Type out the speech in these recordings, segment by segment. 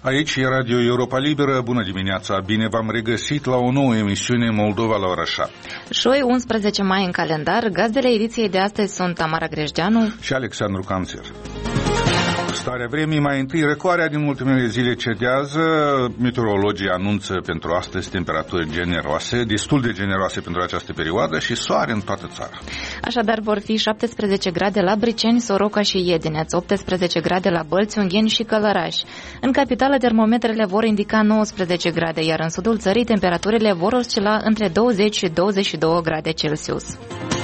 Aici e Radio Europa Liberă. Bună dimineața, bine v-am regăsit la o nouă emisiune Moldova la ora 7. Joi, 11 mai în calendar, gazdele ediției de astăzi sunt Tamara Grejdeanu și Alexandru Canțer. Starea vremii, mai întâi, răcoarea din ultimele zile cedează. Meteorologii anunță pentru astăzi temperaturi generoase, destul de generoase pentru această perioadă, și soare în toată țara. Așadar vor fi 17 grade la Briceni, Soroca și Iedineț, 18 grade la Bălți, Ungheni și Călăraș. În capitală termometrele vor indica 19 grade, iar în sudul țării temperaturile vor oscila între 20 și 22 grade Celsius.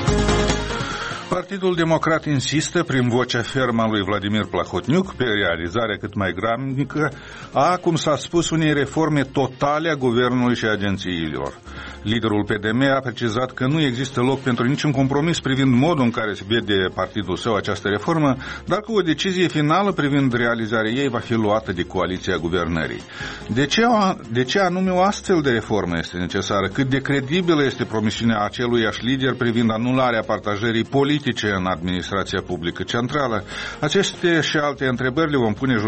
Partidul Democrat insistă, prin vocea fermă a lui Vladimir Plahotniuc, pe realizarea cât mai grabnică a, cum s-a spus, unei reforme totale a guvernului și agențiilor. Liderul PDM a precizat că nu există loc pentru niciun compromis privind modul în care se vede partidul său această reformă, dar că o decizie finală privind realizarea ei va fi luată de coaliția guvernării. De ce anume o astfel de reformă este necesară? Cât de credibilă este promisiunea aceluiași lider privind anularea partajării politice în administrația publică centrală? Aceste și alte întrebări le vom pune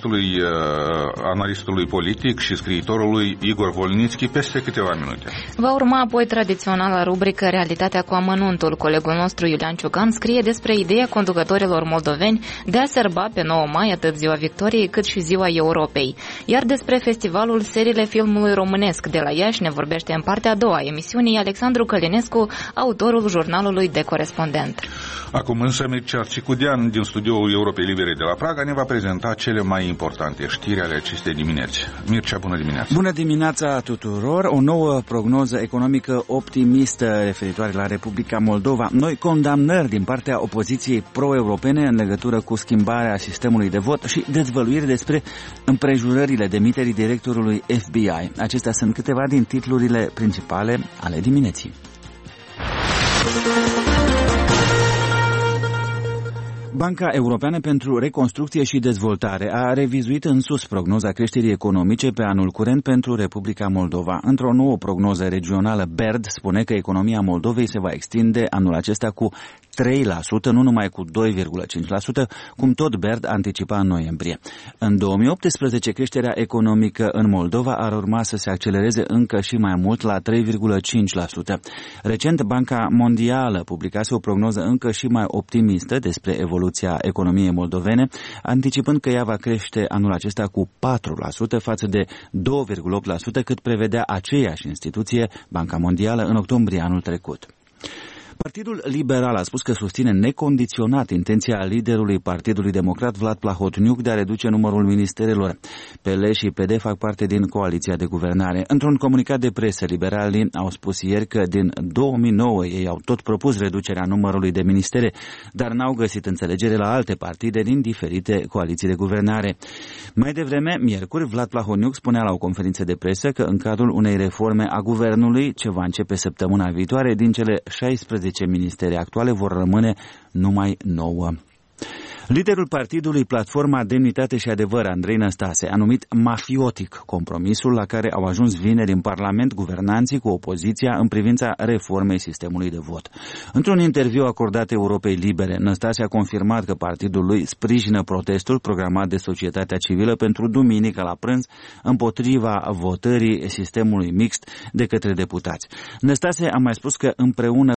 analistului politic și scriitorului Igor Volnitski peste câteva minute. Va urma apoi tradiționala rubrică Realitatea cu amănuntul. Colegul nostru Iulian Ciucan scrie despre ideea conducătorilor moldoveni de a sărba pe 9 mai atât Ziua Victoriei cât și Ziua Europei. Iar despre festivalul Seriile Filmului Românesc de la Iași ne vorbește în partea a doua emisiunii Alexandru Călinescu, autorul jurnalului De Corespondent. Acum însă Mircea Țicudean din studioul Europei Libere de la Praga ne va prezenta cele mai importante știri ale acestei dimineți. Mircea, bună dimineața! Bună dimineața tuturor! O nouă prognoză economică optimistă referitoare la Republica Moldova. Noi condamnări din partea opoziției pro-europene în legătură cu schimbarea sistemului de vot și dezvăluiri despre împrejurările demiterii directorului FBI. Acestea sunt câteva din titlurile principale ale dimineții. Banca Europeană pentru Reconstrucție și Dezvoltare a revizuit în sus prognoza creșterii economice pe anul curent pentru Republica Moldova. Într-o nouă prognoză regională, BERD spune că economia Moldovei se va extinde anul acesta cu 3%, nu numai cu 2,5%, cum tot BERD anticipa în noiembrie. În 2018, creșterea economică în Moldova ar urma să se accelereze încă și mai mult, la 3,5%. Recent, Banca Mondială publicase o prognoză încă și mai optimistă despre evoluția economiei moldovene, anticipând că ea va crește anul acesta cu 4% față de 2,8% cât prevedea aceeași instituție, Banca Mondială, în octombrie anul trecut. Partidul Liberal a spus că susține necondiționat intenția liderului Partidului Democrat Vlad Plahotniuc de a reduce numărul ministerelor. PL și PD fac parte din coaliția de guvernare. Într-un comunicat de presă, liberalii au spus ieri că din 2009 ei au tot propus reducerea numărului de ministere, dar n-au găsit înțelegere la alte partide din diferite coaliții de guvernare. Mai devreme, miercuri, Vlad Plahotniuc spunea la o conferință de presă că în cadrul unei reforme a guvernului, ce va începe săptămâna viitoare, din cele 16 ministere actuale vor rămâne numai 9. Liderul partidului Platforma Demnitate și Adevăr, Andrei Năstase, a numit mafiotic compromisul la care au ajuns vineri în Parlament guvernanții cu opoziția în privința reformei sistemului de vot. Într-un interviu acordat Europei Libere, Năstase a confirmat că partidul lui sprijină protestul programat de societatea civilă pentru duminică la prânz împotriva votării sistemului mixt de către deputați. Năstase a mai spus că împreună